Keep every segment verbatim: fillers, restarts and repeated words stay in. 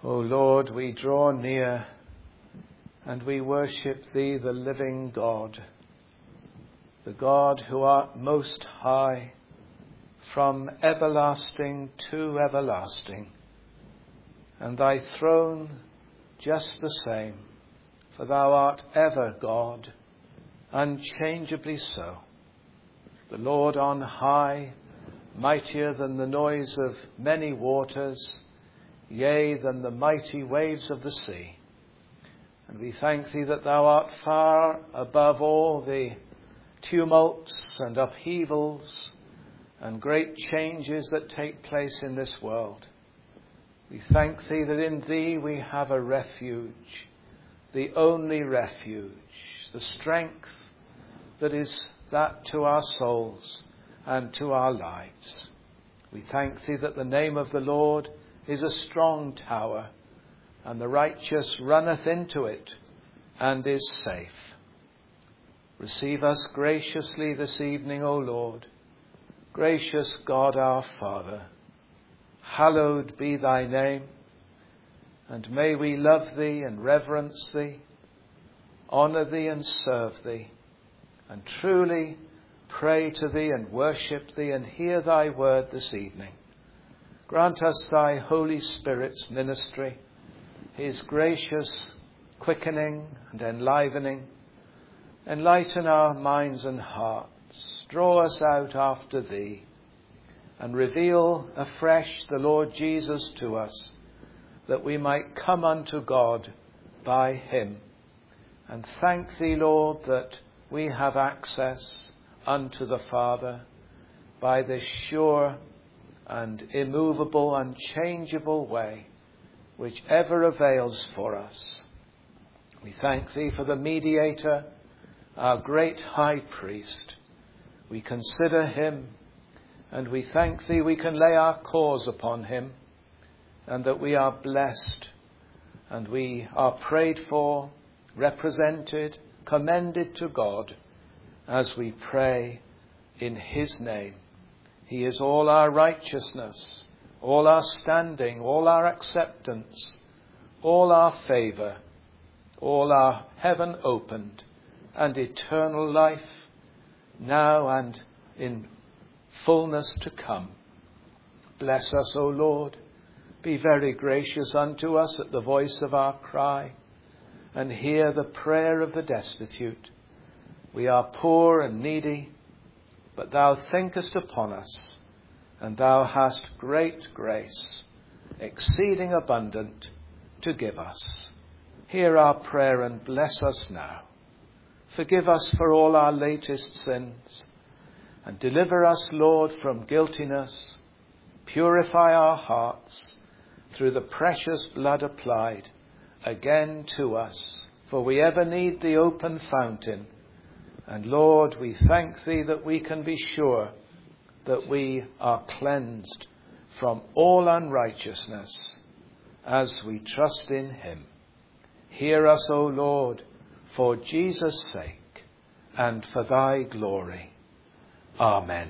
O Lord, we draw near and we worship thee, the living God, the God who art most high, from everlasting to everlasting, and thy throne just the same, for thou art ever God, unchangeably so. The Lord on high, mightier than the noise of many waters, yea, than the mighty waves of the sea. And we thank thee that thou art far above all the tumults and upheavals and great changes that take place in this world. We thank thee that in thee we have a refuge, the only refuge, the strength that is that to our souls and to our lives. We thank thee that the name of the Lord is a strong tower, and the righteous runneth into it and is safe. Receive us graciously this evening, O Lord, gracious God our Father. Hallowed be thy name, and may we love thee and reverence thee, honour thee and serve thee, and truly pray to thee and worship thee and hear thy word this evening. Grant us thy Holy Spirit's ministry, his gracious quickening and enlivening. Enlighten our minds and hearts. Draw us out after thee, and reveal afresh the Lord Jesus to us, that we might come unto God by him. And thank thee, Lord, that we have access unto the Father by this sure and immovable, unchangeable way, which ever avails for us. We thank thee for the mediator, our great high priest. We consider him, and we thank thee we can lay our cause upon him, and that we are blessed, and we are prayed for, represented, commended to God as we pray in his name. He is all our righteousness, all our standing, all our acceptance, all our favour, all our heaven opened, and eternal life, now and in fullness to come. Bless us, O Lord. Be very gracious unto us at the voice of our cry, and hear the prayer of the destitute. We are poor and needy, but thou thinkest upon us, and thou hast great grace, exceeding abundant, to give us. Hear our prayer and bless us now. Forgive us for all our latest sins, and deliver us, Lord, from guiltiness. Purify our hearts through the precious blood applied again to us, for we ever need the open fountain. And Lord, we thank thee that we can be sure that we are cleansed from all unrighteousness as we trust in him. Hear us, O Lord, for Jesus' sake and for thy glory. Amen.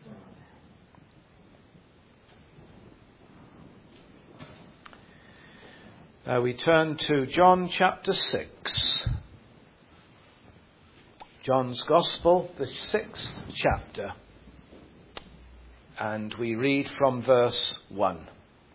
Now we turn to John chapter six. John's Gospel, the sixth chapter. And we read from verse one.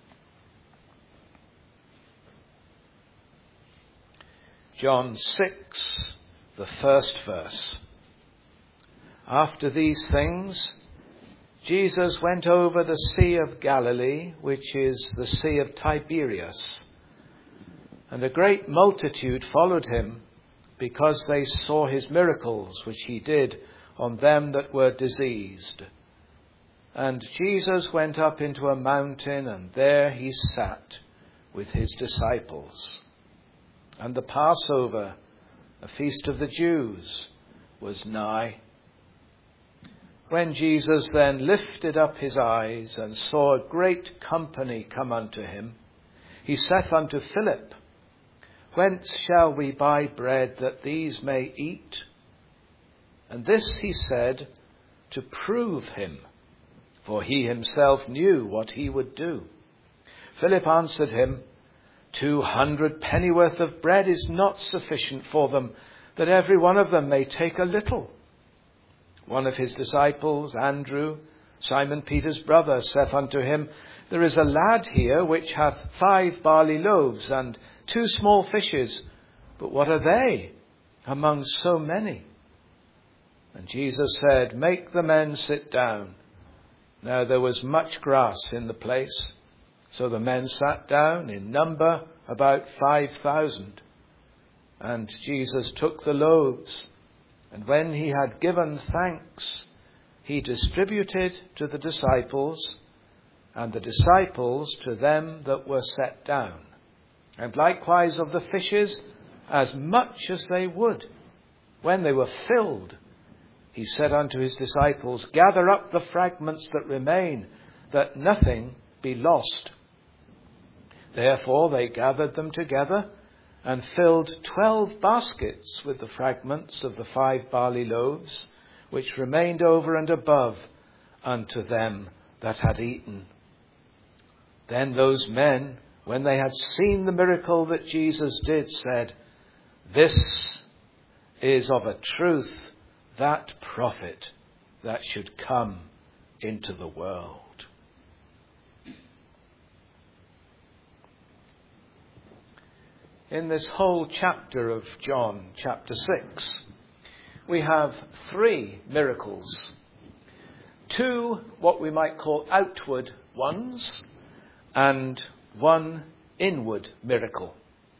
John six, the first verse. After these things, Jesus went over the Sea of Galilee, which is the Sea of Tiberias. And a great multitude followed him, because they saw his miracles, which he did on them that were diseased. And Jesus went up into a mountain, and there he sat with his disciples. And the Passover, a feast of the Jews, was nigh. When Jesus then lifted up his eyes and saw a great company come unto him, he saith unto Philip, Whence shall we buy bread that these may eat? And this he said to prove him, for he himself knew what he would do. Philip answered him, Two hundred pennyworth of bread is not sufficient for them, that every one of them may take a little. One of his disciples, Andrew, Simon Peter's brother, saith unto him, There is a lad here which hath five barley loaves and two small fishes, but what are they among so many? And Jesus said, Make the men sit down. Now there was much grass in the place, so the men sat down, in number about five thousand. And Jesus took the loaves, and when he had given thanks, he distributed to the disciples, and the disciples to them that were set down. And likewise of the fishes, as much as they would. When they were filled, he said unto his disciples, Gather up the fragments that remain, that nothing be lost. Therefore they gathered them together, and filled twelve baskets with the fragments of the five barley loaves, which remained over and above unto them that had eaten. Then those men, when they had seen the miracle that Jesus did, said, This is of a truth that prophet that should come into the world. In this whole chapter of John, chapter six, we have three miracles. Two, what we might call outward ones, and one inward miracle.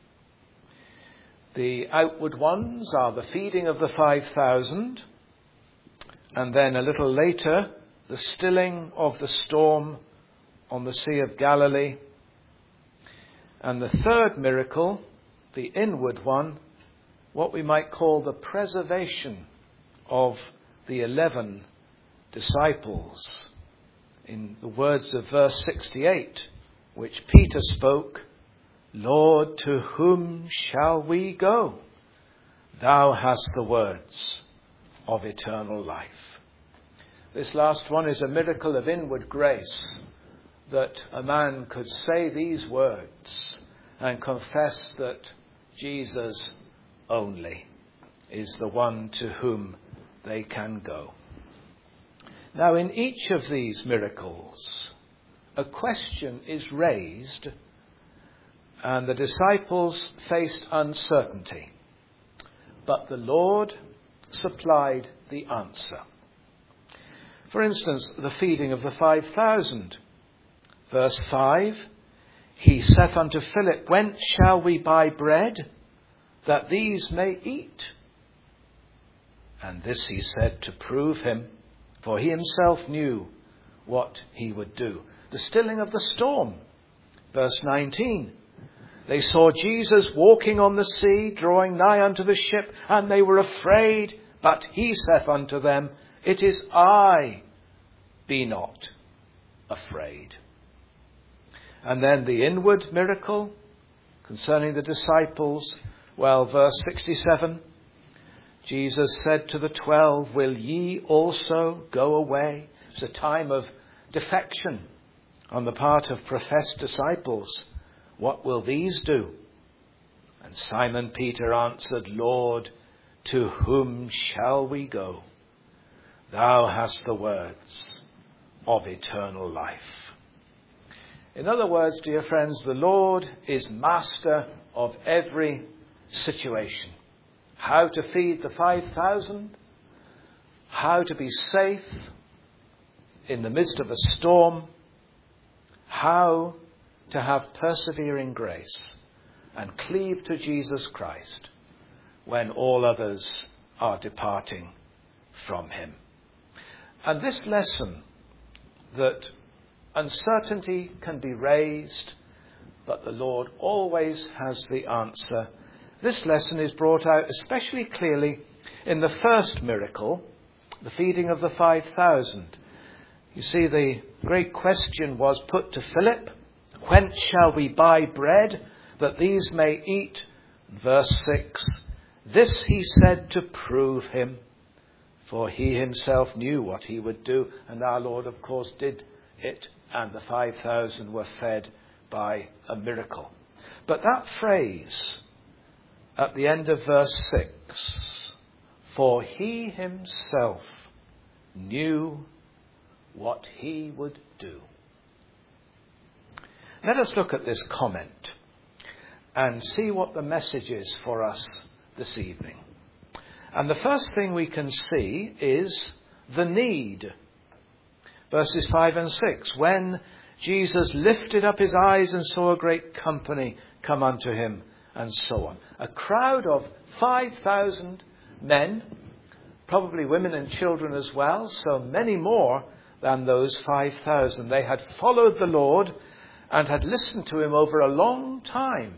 The outward ones are the feeding of the five thousand, and then a little later, the stilling of the storm on the Sea of Galilee. And the third miracle, the inward one, what we might call the preservation of the eleven disciples. In the words of verse sixty-eight, which Peter spoke, Lord, to whom shall we go? Thou hast the words of eternal life. This last one is a miracle of inward grace, that a man could say these words and confess that Jesus only is the one to whom they can go. Now, in each of these miracles, a question is raised, and the disciples faced uncertainty. But the Lord supplied the answer. For instance, the feeding of the five thousand. Verse five, He saith unto Philip, Whence shall we buy bread, that these may eat? And this he said to prove him, for he himself knew what he would do. The stilling of the storm. Verse nineteen, They saw Jesus walking on the sea, drawing nigh unto the ship, and they were afraid. But he saith unto them, It is I, be not afraid. And then the inward miracle concerning the disciples. Well, verse sixty-seven, Jesus said to the twelve, Will ye also go away? It's a time of defection on the part of professed disciples. What will these do? And Simon Peter answered, Lord, to whom shall we go? Thou hast the words of eternal life. In other words, dear friends, the Lord is master of every situation. How to feed the five thousand, how to be safe in the midst of a storm, how to have persevering grace and cleave to Jesus Christ when all others are departing from him. And this lesson, that uncertainty can be raised, but the Lord always has the answer. This lesson is brought out especially clearly in the first miracle, the feeding of the five thousand. You see, the great question was put to Philip, Whence shall we buy bread that these may eat? Verse six, This he said to prove him, for he himself knew what he would do. And our Lord, of course, did it, and the five thousand were fed by a miracle. But that phrase at the end of verse six, for he himself knew what he would do. Let us look at this comment and see what the message is for us this evening. And the first thing we can see is the need. Verses five and six, when Jesus lifted up his eyes and saw a great company come unto him, and so on. A crowd of five thousand men, probably women and children as well, so many more than those five thousand. They had followed the Lord and had listened to him over a long time.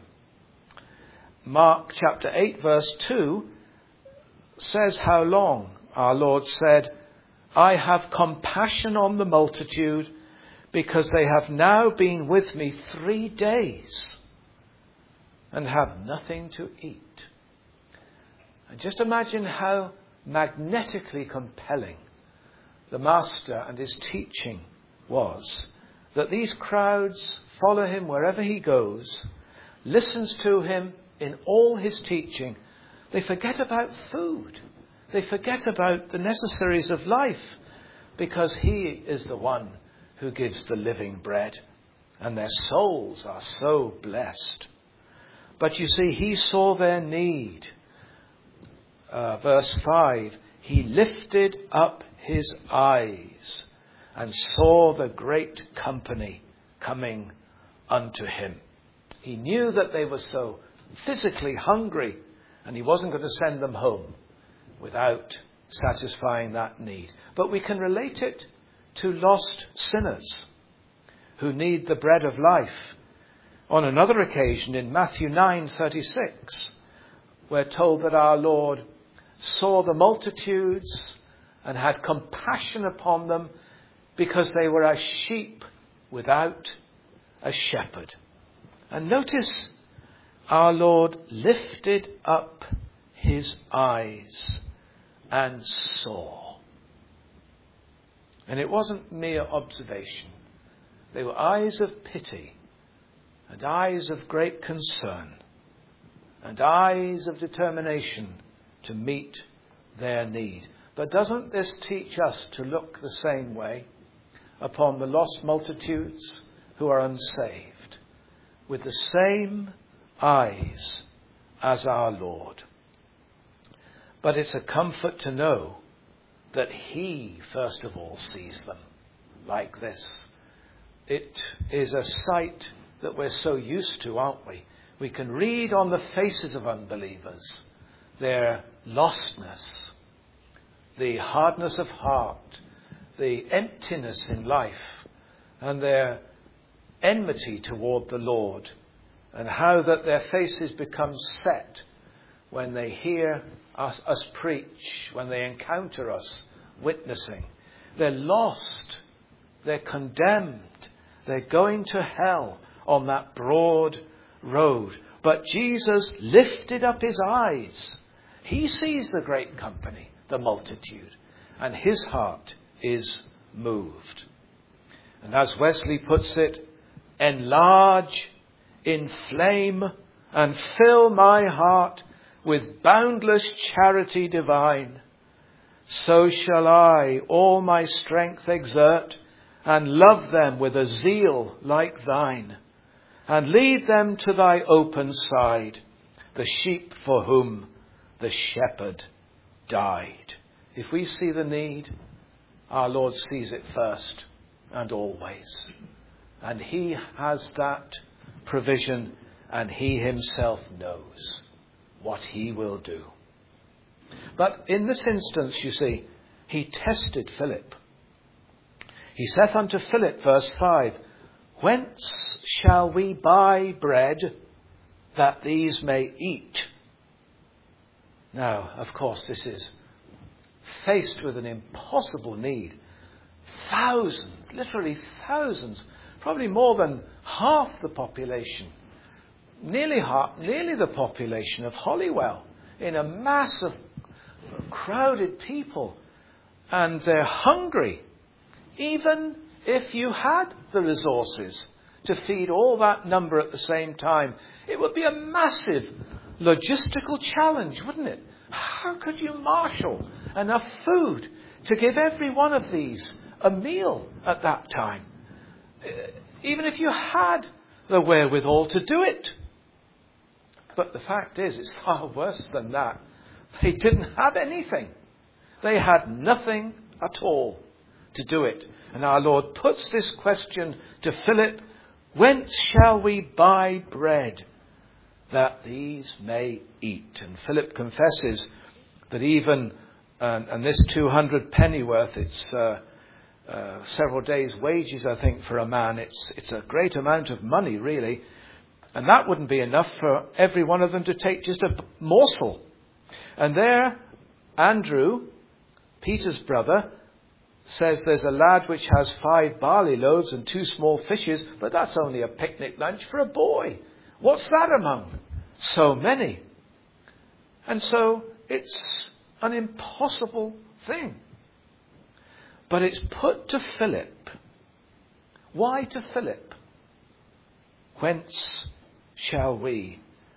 Mark chapter eight verse two says how long. Our Lord said, I have compassion on the multitude, because they have now been with me three days and have nothing to eat. And just imagine how magnetically compelling the Master and his teaching was, that these crowds follow him wherever he goes, listens to him in all his teaching. They forget about food. They forget about the necessaries of life, because he is the one who gives the living bread, and their souls are so blessed. But you see, he saw their need. Uh, verse five, he lifted up his eyes and saw the great company coming unto him. He knew that they were so physically hungry, and he wasn't going to send them home without satisfying that need. But we can relate it to lost sinners who need the bread of life. On another occasion, in Matthew nine thirty-six, we're told that our Lord saw the multitudes and had compassion upon them, because they were as sheep without a shepherd. And notice, our Lord lifted up his eyes and saw. And it wasn't mere observation. They were eyes of pity, and eyes of great concern, and eyes of determination to meet their need. But doesn't this teach us to look the same way upon the lost multitudes who are unsaved, with the same eyes as our Lord? But it's a comfort to know that he, first of all, sees them like this. It is a sight that we're so used to, aren't we? We can read on the faces of unbelievers their lostness, the hardness of heart, the emptiness in life, and their enmity toward the Lord, and how that their faces become set when they hear us, us preach, when they encounter us witnessing. They're lost, they're condemned, they're going to hell on that broad road. But Jesus lifted up his eyes. He sees the great company, the multitude, and his heart is moved. And as Wesley puts it, enlarge, inflame, and fill my heart with boundless charity divine. So shall I all my strength exert, and love them with a zeal like thine, and lead them to thy open side, the sheep for whom the shepherd died. If we see the need, our Lord sees it first and always. And he has that provision, and he himself knows what he will do. But in this instance, you see, he tested Philip. He saith unto Philip, verse five, whence shall we buy bread that these may eat? Now, of course, this is faced with an impossible need. Thousands, literally thousands, probably more than half the population, nearly half, nearly the population of Holywell, in a mass of crowded people, and they're hungry. Even if you had the resources to feed all that number at the same time. It would be a massive logistical challenge, wouldn't it? How could you marshal enough food to give every one of these a meal at that time? Even if you had the wherewithal to do it. But the fact is, it's far worse than that. They didn't have anything. They had nothing at all to do it. And our Lord puts this question to Philip: whence shall we buy bread that these may eat? And Philip confesses that even, um, and this two hundred pennyworth, it's uh, uh, several days' wages, I think, for a man. It's, it's a great amount of money, really. And that wouldn't be enough for every one of them to take just a morsel. And there, Andrew, Peter's brother, says there's a lad which has five barley loaves and two small fishes, but that's only a picnic lunch for a boy. What's that among so many? And so it's an impossible thing. But it's put to Philip. Why to Philip? Whence shall we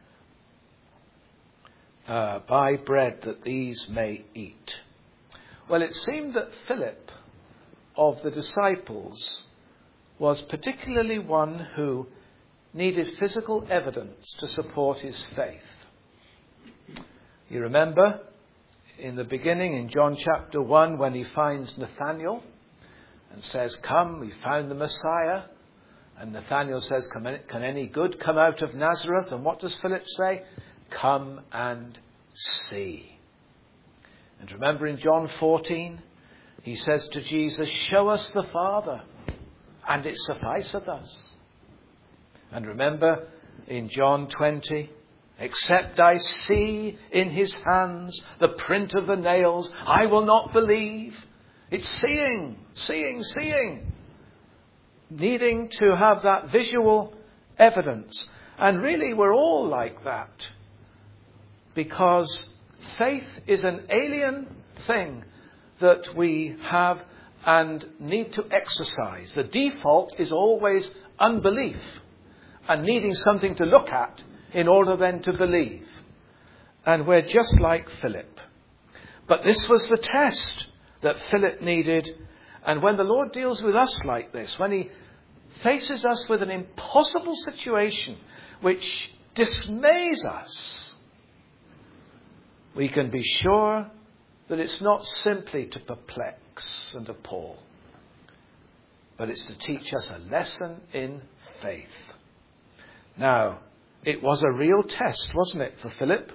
uh, buy bread that these may eat? Well, it seemed that Philip, of the disciples, was particularly one who needed physical evidence to support his faith. You remember in the beginning, in John chapter one, when he finds Nathanael and says, "Come, we found the Messiah." And Nathanael says, "Can any good come out of Nazareth?" And what does Philip say? "Come and see." And remember in John fourteen, he says to Jesus, "Show us the Father, and it sufficeth us." And remember in John twenty, "Except I see in his hands the print of the nails, I will not believe." It's seeing, seeing, seeing. Needing to have that visual evidence. And really we're all like that. Because faith is an alien thing that we have and need to exercise. The default is always unbelief and needing something to look at in order then to believe. And we're just like Philip. But this was the test that Philip needed. And when the Lord deals with us like this, when he faces us with an impossible situation which dismays us, we can be sure that it's not simply to perplex and appall, but it's to teach us a lesson in faith. Now, it was a real test, wasn't it, for Philip?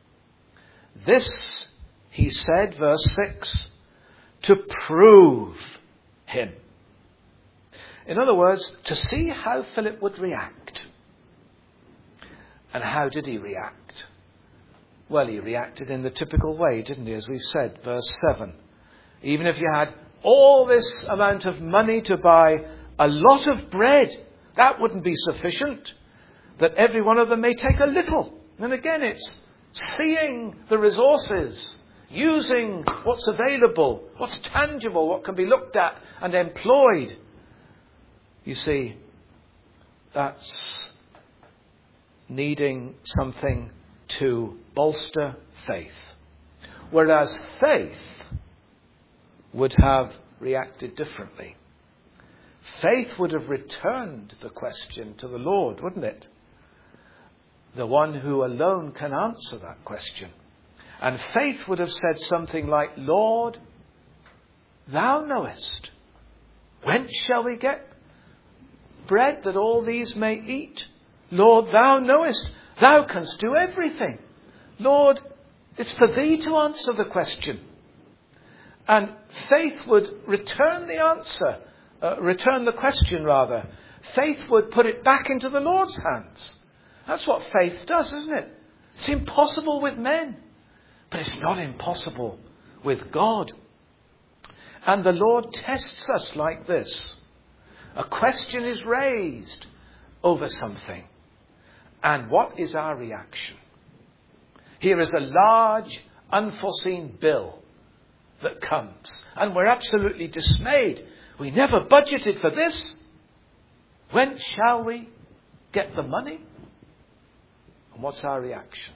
This, he said, verse six, to prove him. In other words, to see how Philip would react. And how did he react? Well, he reacted in the typical way, didn't he, as we've said, verse seven. Even if you had all this amount of money to buy a lot of bread, that wouldn't be sufficient. That every one of them may take a little. And again, it's seeing the resources, using what's available, what's tangible, what can be looked at and employed. You see, that's needing something to bolster faith. Whereas faith would have reacted differently. Faith would have returned the question to the Lord, wouldn't it? The one who alone can answer that question. And faith would have said something like, "Lord, thou knowest. Whence shall we get bread that all these may eat? Lord, thou knowest. Thou canst do everything. Lord, it's for thee to answer the question." And faith would return the answer, uh, return the question rather. Faith would put it back into the Lord's hands. That's what faith does, isn't it? It's impossible with men, but it's not impossible with God. And the Lord tests us like this. A question is raised over something. And what is our reaction? Here is a large, unforeseen bill that comes. And we're absolutely dismayed. We never budgeted for this. When shall we get the money? And what's our reaction?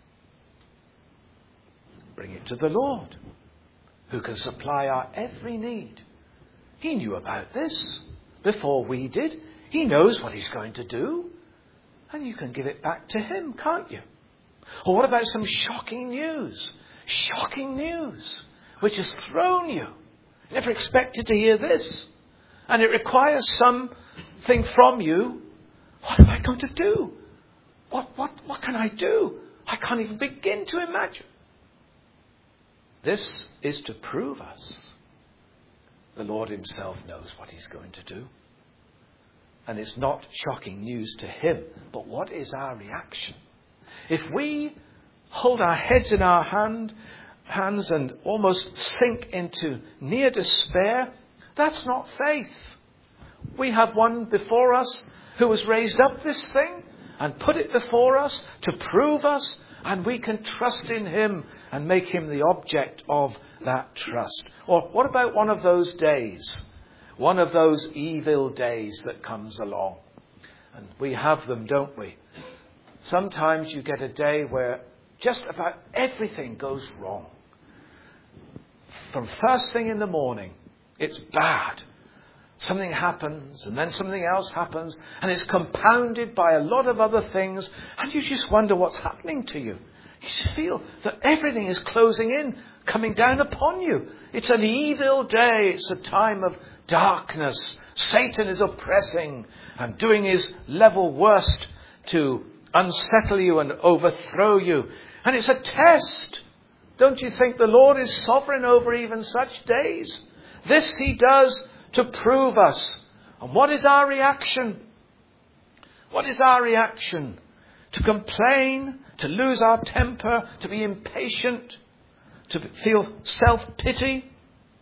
Bring it to the Lord, who can supply our every need. He knew about this before we did. He knows what he's going to do. And you can give it back to him, can't you? Or what about some shocking news? Shocking news, which has thrown you. You never expected to hear this. And it requires something from you. What am I going to do? What, what, what can I do? I can't even begin to imagine. This is to prove us. The Lord himself knows what he's going to do. And it's not shocking news to him. But what is our reaction? If we hold our heads in our hand, hands and almost sink into near despair, that's not faith. We have one before us who has raised up this thing and put it before us to prove us, and we can trust in him and make him the object of that trust. Or what about one of those days? One of those evil days that comes along. And we have them, don't we? Sometimes you get a day where just about everything goes wrong. From first thing in the morning, it's bad. Something happens, and then something else happens, and it's compounded by a lot of other things, and you just wonder what's happening to you. You just feel that everything is closing in, coming down upon you. It's an evil day. It's a time of darkness. Satan is oppressing and doing his level worst to unsettle you and overthrow you. And it's a test. Don't you think the Lord is sovereign over even such days? This he does to prove us. And what is our reaction? What is our reaction? To complain, to lose our temper, to be impatient, to feel self-pity?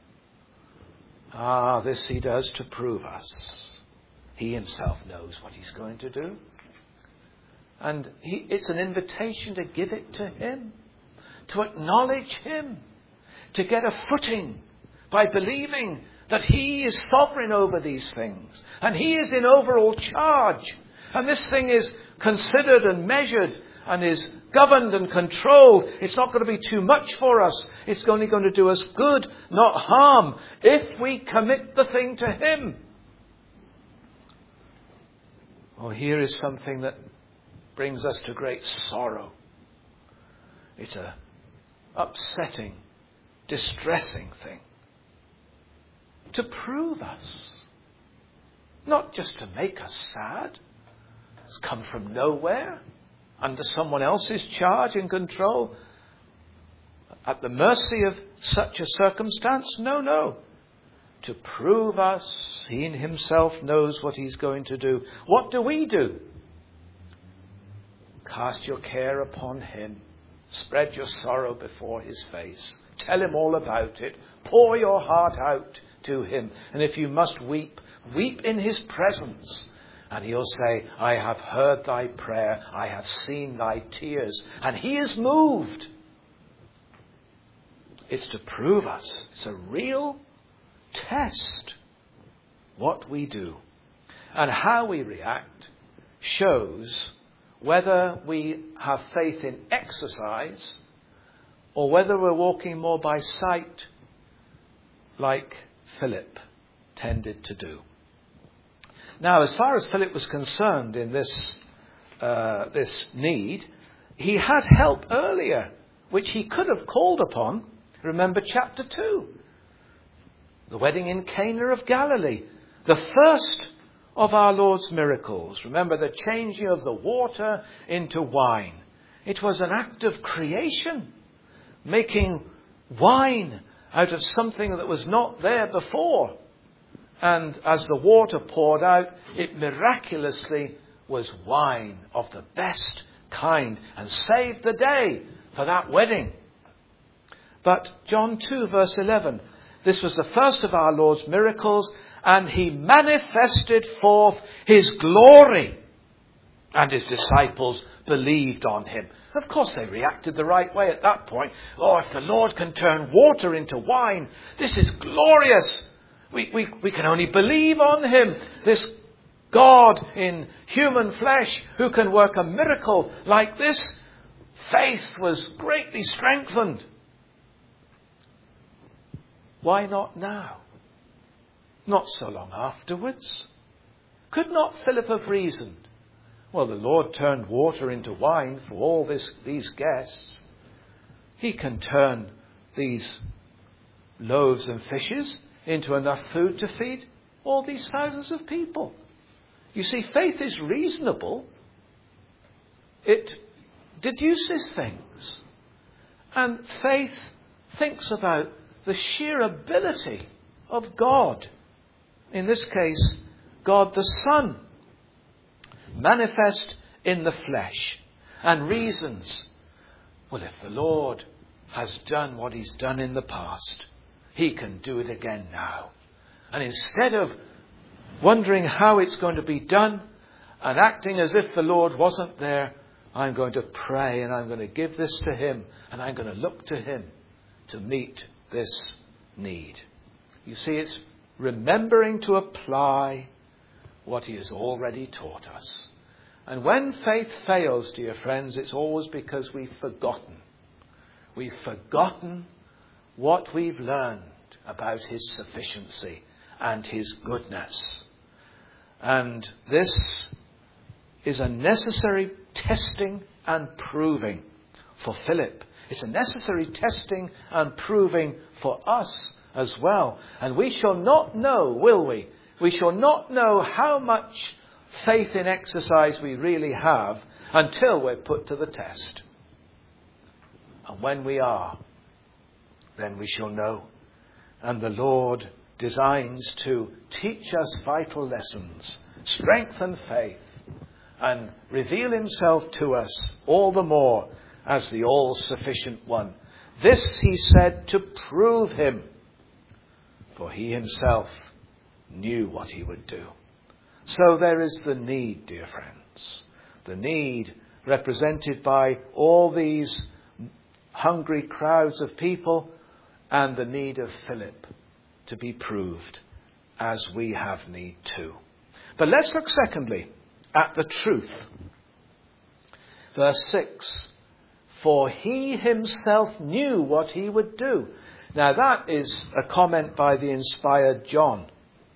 Ah, this he does to prove us. He himself knows what he's going to do. And he, it's an invitation to give it to him, to acknowledge him, to get a footing by believing that he is sovereign over these things. And he is in overall charge. And this thing is considered and measured and is governed and controlled. It's not going to be too much for us. It's only going to do us good, not harm, if we commit the thing to him. Oh, here is something that brings us to great sorrow. It's a upsetting, distressing thing. To prove us. Not just to make us sad. It's come from nowhere. Under someone else's charge and control. At the mercy of such a circumstance? No, no. To prove us. He himself knows what he's going to do. What do we do? Cast your care upon him. Spread your sorrow before his face. Tell him all about it. Pour your heart out to him. And if you must weep, weep in his presence. And he'll say, I have heard thy prayer. I have seen thy tears. And he is moved. It's to prove us. It's a real test. What we do and how we react shows whether we have faith in exercise or whether we're walking more by sight like Philip tended to do. Now, as far as Philip was concerned in this uh, this need, he had help earlier, which he could have called upon. Remember chapter two. The wedding in Cana of Galilee. The first of our Lord's miracles. Remember the changing of the water into wine. It was an act of creation. Making wine out of something that was not there before. And as the water poured out, it miraculously was wine of the best kind and saved the day for that wedding. But John two verse eleven, this was the first of our Lord's miracles, and he manifested forth his glory, and his disciples believed on him. Of course, they reacted the right way at that point. Oh, if the Lord can turn water into wine, this is glorious. We, we, we can only believe on him. This God in human flesh who can work a miracle like this, faith was greatly strengthened. Why not now? Not so long afterwards. Could not Philip have reasoned, well, the Lord turned water into wine for all this, these guests. He can turn these loaves and fishes into enough food to feed all these thousands of people. You see, faith is reasonable. It deduces things. And faith thinks about the sheer ability of God. In this case, God the Son, manifest in the flesh, and reasons, well, if the Lord has done what he's done in the past, he can do it again now. And instead of wondering how it's going to be done and acting as if the Lord wasn't there, I'm going to pray and I'm going to give this to him and I'm going to look to him to meet this need. You see, it's remembering to apply what he has already taught us. And when faith fails, dear friends, it's always because we've forgotten. We've forgotten what we've learned about his sufficiency and his goodness. And this is a necessary testing and proving for Philip. It's a necessary testing and proving for us as well. And we shall not know, will we? We shall not know how much faith in exercise we really have until we're put to the test. And when we are, then we shall know. And the Lord designs to teach us vital lessons, strengthen faith, and reveal himself to us all the more as the all-sufficient one. This he said to prove him, for he himself knew what he would do. So there is the need, dear friends. The need represented by all these hungry crowds of people, and the need of Philip to be proved, as we have need too. But let's look secondly at the truth. Verse six. For he himself knew what he would do. Now that is a comment by the inspired John.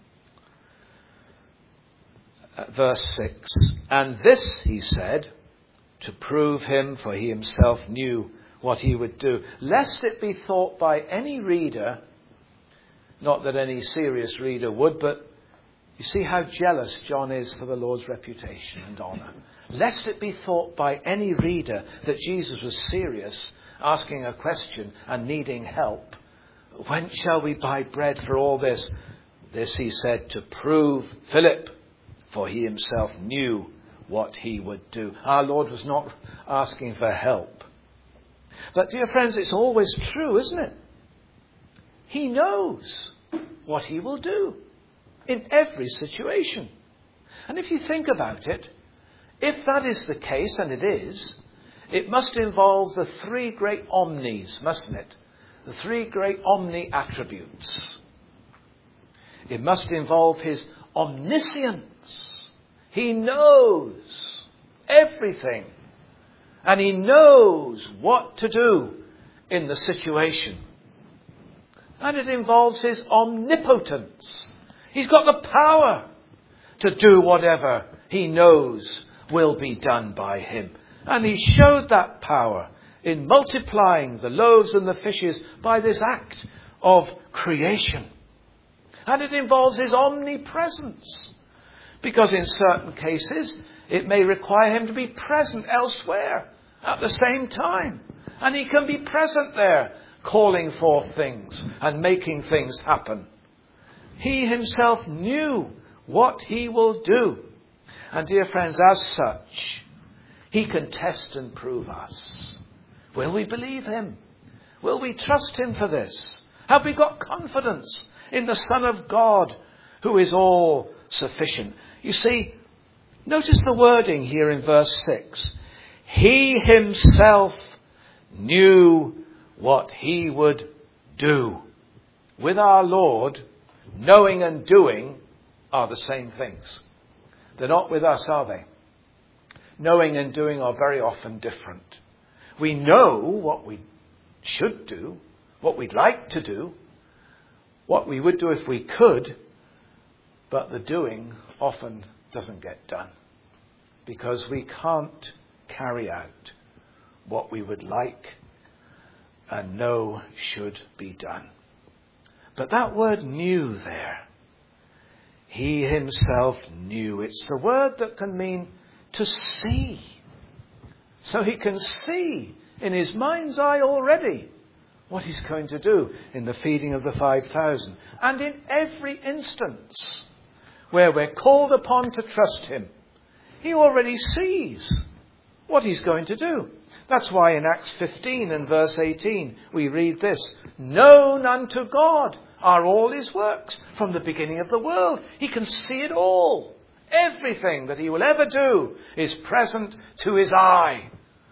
Verse six. And this he said to prove him, for he himself knew what he would do, lest it be thought by any reader, not that any serious reader would, but you see how jealous John is for the Lord's reputation and honour. Lest it be thought by any reader that Jesus was serious, asking a question and needing help. When shall we buy bread for all this? This he said to prove Philip, for he himself knew what he would do. Our Lord was not asking for help. But dear friends, it's always true, isn't it? He knows what he will do in every situation. And if you think about it, if that is the case, and it is, it must involve the three great omnis, mustn't it? The three great omni attributes. It must involve his omniscience. He knows everything. And he knows what to do in the situation. And it involves his omnipotence. He's got the power to do whatever he knows will be done by him. And he showed that power in multiplying the loaves and the fishes by this act of creation. And it involves his omnipresence. Because in certain cases, it may require him to be present elsewhere at the same time. And he can be present there, calling forth things and making things happen. He himself knew what he will do. And dear friends, as such, he can test and prove us. Will we believe him? Will we trust him for this? Have we got confidence in the Son of God, who is all sufficient? You see, notice the wording here in verse six. He himself knew what he would do. With our Lord, knowing and doing are the same things. They're not with us, are they? Knowing and doing are very often different. We know what we should do, what we'd like to do, what we would do if we could, but the doing often doesn't get done because we can't carry out what we would like and know should be done. But that word knew there, he himself knew. It's the word that can mean to see. So he can see in his mind's eye already what he's going to do in the feeding of the five thousand. And in every instance where we're called upon to trust him, he already sees what he's going to do. That's why in Acts fifteen and verse eighteen we read this: known unto God are all his works from the beginning of the world. He can see it all. Everything that he will ever do is present to his eye.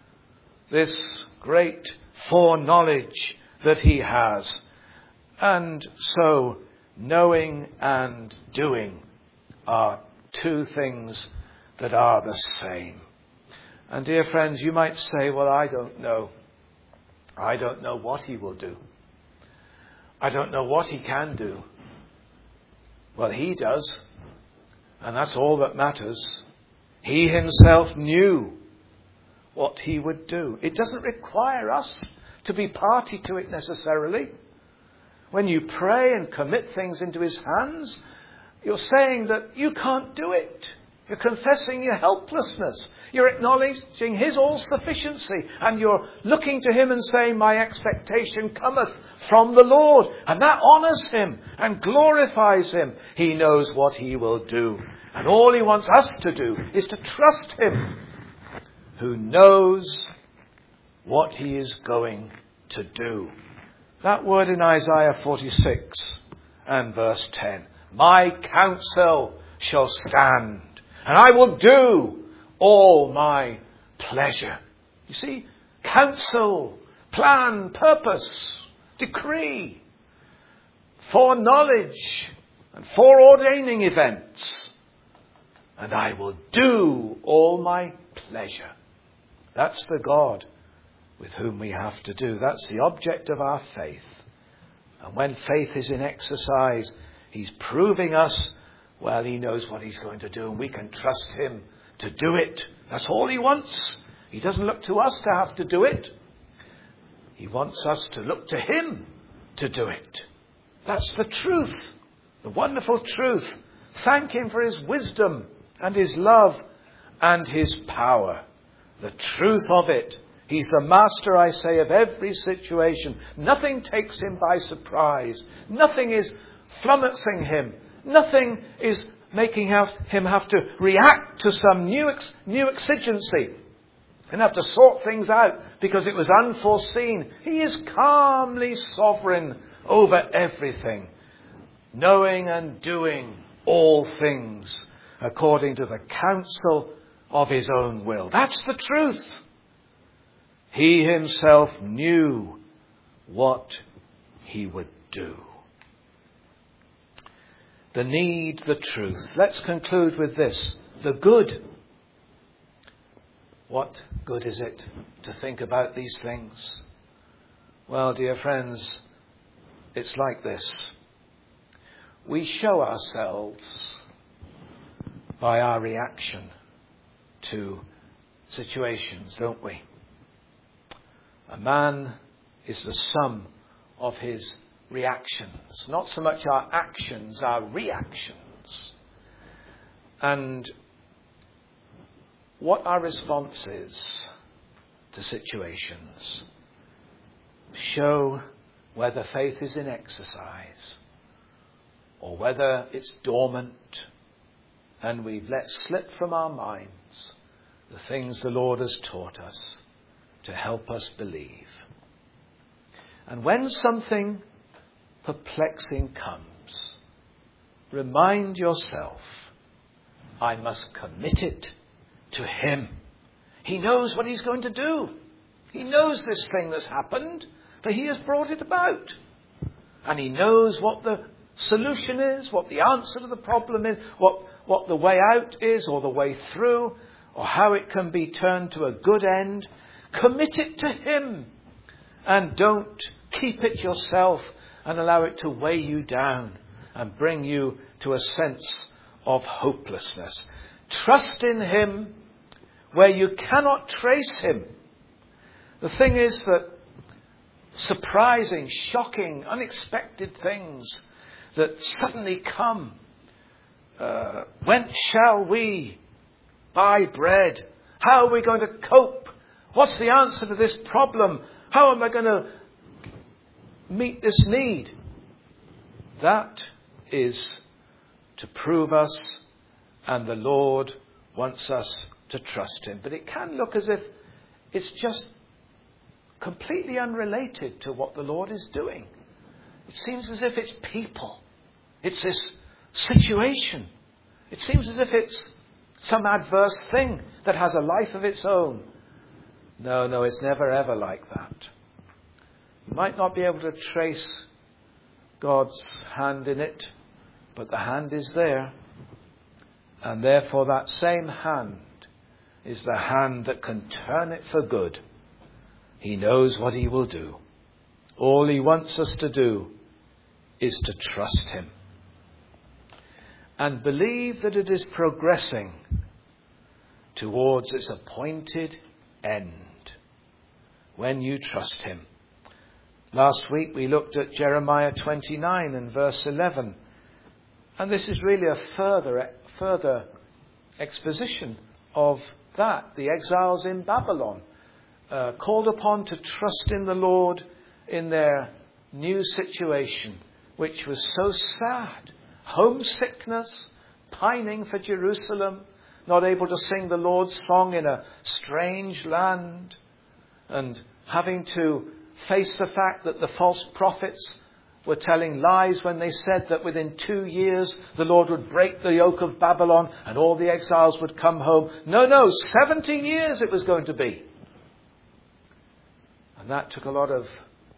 This great foreknowledge that he has. And so knowing and doing are two things that are the same. And dear friends, you might say, well, I don't know. I don't know what he will do. I don't know what he can do. Well, he does. And that's all that matters. He himself knew what he would do. It doesn't require us to be party to it necessarily. When you pray and commit things into his hands, you're saying that you can't do it. You're confessing your helplessness. You're acknowledging his all-sufficiency. And you're looking to him and saying, my expectation cometh from the Lord. And that honours him and glorifies him. He knows what he will do. And all he wants us to do is to trust him, who knows what he is going to do. That word in Isaiah forty-six and verse ten. My counsel shall stand, and I will do all my pleasure. You see, counsel, plan, purpose, decree, foreknowledge, and foreordaining events. And I will do all my pleasure. That's the God with whom we have to do. That's the object of our faith. And when faith is in exercise, he's proving us, well, he knows what he's going to do, and we can trust him to do it. That's all he wants. He doesn't look to us to have to do it. He wants us to look to him to do it. That's the truth, the wonderful truth. Thank him for his wisdom and his love and his power. The truth of it. He's the master, I say, of every situation. Nothing takes him by surprise. Nothing is flummoxing him. Nothing is making him have to react to some new ex- new exigency and have to sort things out because it was unforeseen. He is calmly sovereign over everything, knowing and doing all things according to the counsel of his own will. That's the truth. He himself knew what he would do. The need, the truth. Let's conclude with this. The good. What good is it to think about these things? Well, dear friends, it's like this. We show ourselves by our reaction to situations, don't we? A man is the sum of his reactions, not so much our actions, our reactions. And what our response is to situations show whether faith is in exercise or whether it's dormant and we've let slip from our minds the things the Lord has taught us to help us believe. And when something perplexing comes, remind yourself, I must commit it to him. He knows what he's going to do. He knows this thing that's happened, for he has brought it about. And he knows what the solution is, what the answer to the problem is, what, what the way out is or the way through, or how it can be turned to a good end. Commit it to him and don't keep it yourself and allow it to weigh you down and bring you to a sense of hopelessness. Trust in him where you cannot trace him. The thing is that surprising, shocking, unexpected things that suddenly come. Uh, when shall we buy bread? How are we going to cope? What's the answer to this problem? How am I going to meet this need? That is to prove us, and the Lord wants us to trust him. But it can look as if it's just completely unrelated to what the Lord is doing. It seems as if it's people. It's this situation. It seems as if it's some adverse thing that has a life of its own. No, no, it's never ever like that. You might not be able to trace God's hand in it, but the hand is there. And therefore that same hand is the hand that can turn it for good. He knows what he will do. All he wants us to do is to trust him. And believe that it is progressing towards its appointed end when you trust him. Last week we looked at Jeremiah twenty-nine and verse eleven. And this is really a further, further exposition of that. The exiles in Babylon, uh, called upon to trust in the Lord in their new situation, which was so sad. Homesickness, pining for Jerusalem, not able to sing the Lord's song in a strange land, and having to face the fact that the false prophets were telling lies when they said that within two years the Lord would break the yoke of Babylon and all the exiles would come home. No, no, seventy years it was going to be. And that took a lot of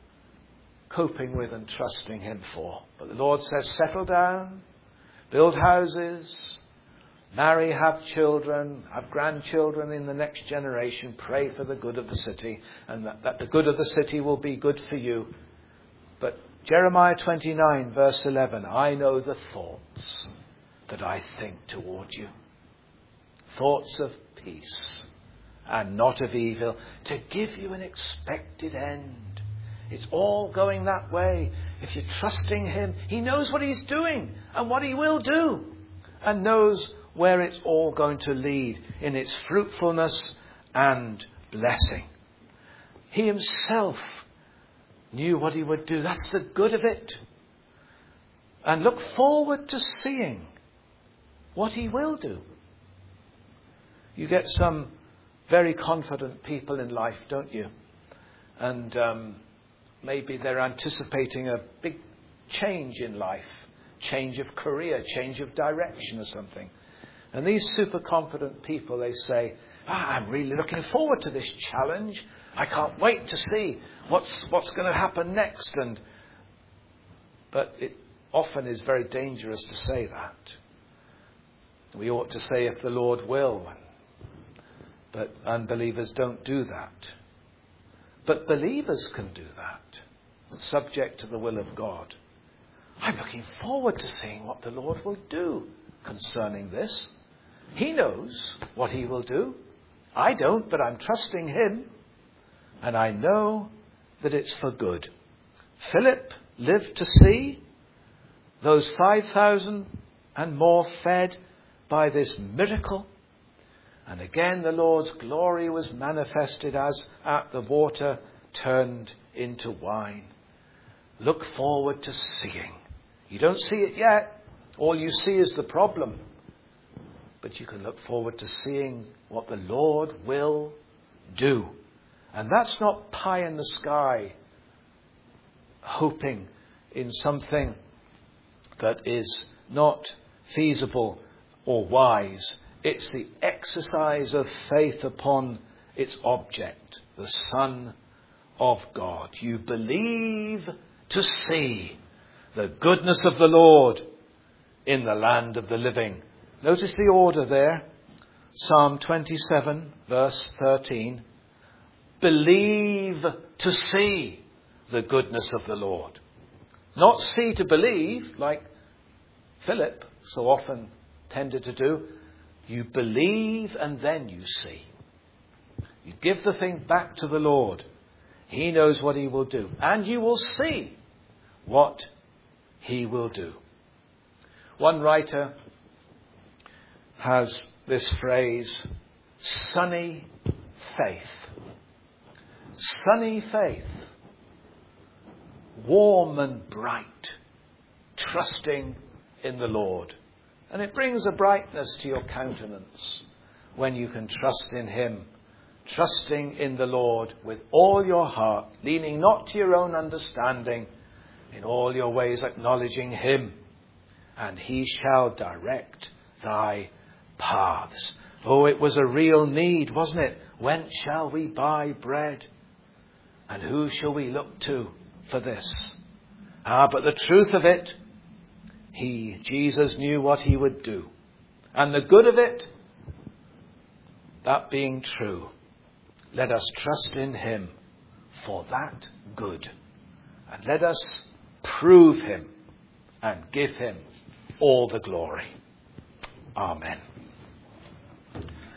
coping with and trusting him for. But the Lord says, settle down, build houses, marry, have children, have grandchildren in the next generation, pray for the good of the city, and that, that the good of the city will be good for you. But Jeremiah twenty-nine verse eleven, I know the thoughts that I think toward you. Thoughts of peace and not of evil, to give you an expected end. It's all going that way. If you're trusting him, he knows what he's doing and what he will do, and knows where it's all going to lead in its fruitfulness and blessing. He himself knew what he would do. That's the good of it. And look forward to seeing what he will do. You get some very confident people in life, don't you? And um, maybe they're anticipating a big change in life, change of career, change of direction or something. And these super confident people, they say, ah, I'm really looking forward to this challenge. I can't wait to see what's what's going to happen next. And but it often is very dangerous to say that. We ought to say, if the Lord will. But unbelievers don't do that. But believers can do that, subject to the will of God. I'm looking forward to seeing what the Lord will do concerning this. He knows what he will do. I don't, but I'm trusting him. And I know that it's for good. Philip lived to see those five thousand and more fed by this miracle. And again the Lord's glory was manifested as at the water turned into wine. Look forward to seeing. You don't see it yet. All you see is the problem. But you can look forward to seeing what the Lord will do. And that's not pie in the sky, hoping in something that is not feasible or wise. It's the exercise of faith upon its object, the Son of God. You believe to see the goodness of the Lord in the land of the living. Notice the order there. Psalm twenty-seven, verse thirteen. Believe to see the goodness of the Lord. Not see to believe, like Philip so often tended to do. You believe and then you see. You give the thing back to the Lord. He knows what he will do. And you will see what he will do. One writer has this phrase, sunny faith. Sunny faith. Warm and bright. Trusting in the Lord. And it brings a brightness to your countenance when you can trust in him. Trusting in the Lord with all your heart, leaning not to your own understanding, in all your ways acknowledging him, and he shall direct thy paths. Oh, it was a real need, wasn't it? When shall we buy bread? And who shall we look to for this? Ah, but the truth of it, he, Jesus, knew what he would do. And the good of it, that being true, let us trust in him for that good. And let us prove him and give him all the glory. Amen.